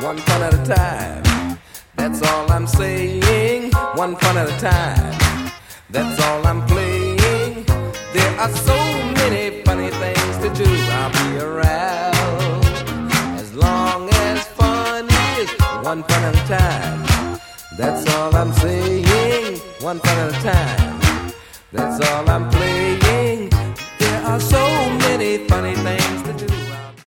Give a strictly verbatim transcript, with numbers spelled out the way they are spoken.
one fun at a time. That's all I'm saying, one fun at a time. That's all I'm playing. There are so many funny things to do. I'll be around as long as fun is, one fun at a time. That's all I'm saying, one fun at a time. That's all I'm playing. There are so many funny things